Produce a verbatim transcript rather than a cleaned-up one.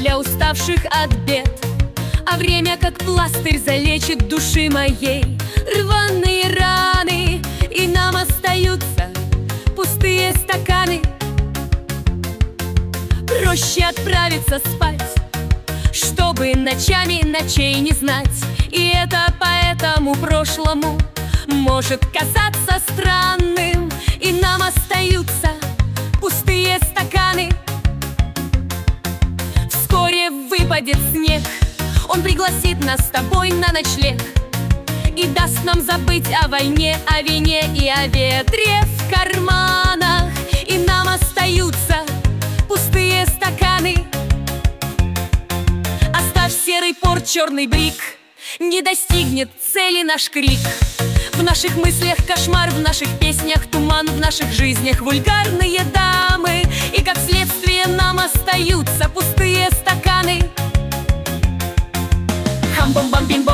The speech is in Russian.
для уставших от бед, а время, как пластырь, залечит души моей рваные раны, и нам остаются пустые стаканы. Проще отправиться спать, чтобы ночами ночей не знать. И это по этому прошлому может казаться странным, и нам остаются пустые стаканы. Вскоре выпадет снег, он пригласит нас с тобой на ночлег и даст нам забыть о войне, о вине и о ветре в карманах. И нам остаются пустые стаканы. Оставь серый порт, черный брик, не достигнет цели наш крик. В наших мыслях кошмар, в наших песнях туман, в наших жизнях вульгарные дамы, и как следствие нам остаются пустые стаканы. Хам-бом-бам-бим-бом.